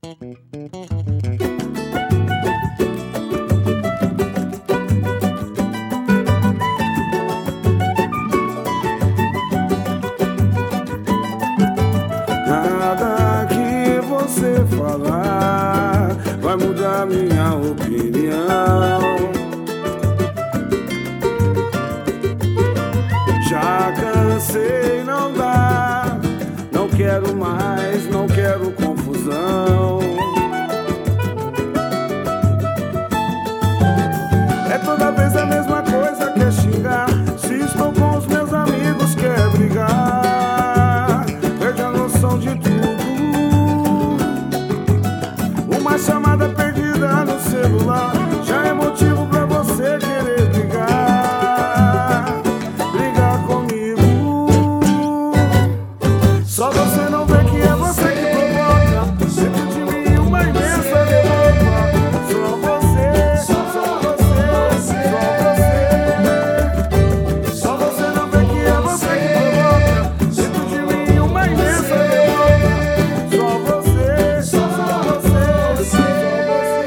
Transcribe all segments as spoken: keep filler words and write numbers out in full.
Nada que você falar vai mudar minha opinião. Já cansei, não dá, não quero mais, não quero confusão. É toda vez a mesma coisa, quer xingar. Se estou com os meus amigos, quer brigar. Perde a noção de tudo. Uma chamada perdida no celular já é motivo pra você querer brigar. Brigar comigo. Só você não vê que é você que provoca dentro de mim uma imensa revolta. Só você, só você, só você. Só você não vê que é você que provoca dentro de mim uma imensa revolta. Só você, só você, só você.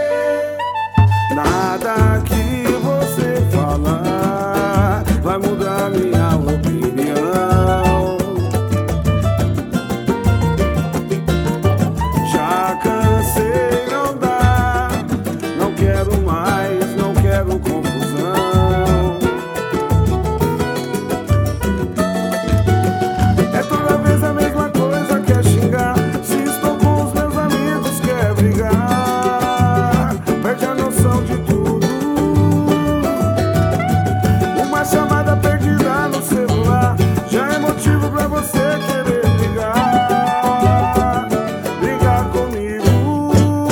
Nada que você falar vai mudar minha opinião. Já cansei, não dá, não quero mais, não quero confusão. É toda vez a mesma coisa, quer xingar. Se estou com os meus amigos, quer brigar. Perde a noção de tudo. Uma chamada perdida no celular já é motivo pra você querer brigar. Brigar comigo.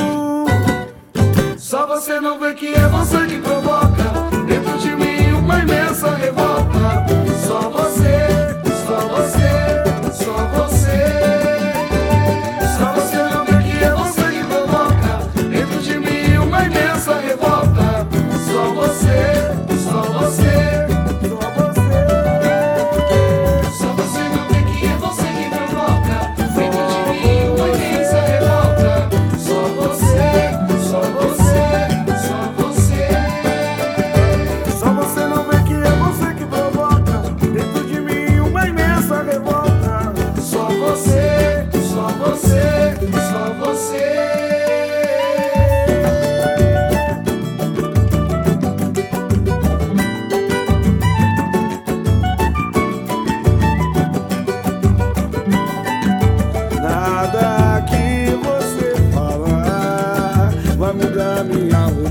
Só você não vê que é você que provoca dentro de mim uma imensa revolta. Só você, só você, só você. Só você não vê que é você que provoca dentro de mim uma imensa revolta. Só você, só você, só você. Só você não vê que é você que provoca dentro de mim uma imensa revolta. Só você, só você, só você. Só você não vê que é você que provoca dentro de mim uma imensa revolta. Só você, só você, só você. Nada que você falar vai mudar minha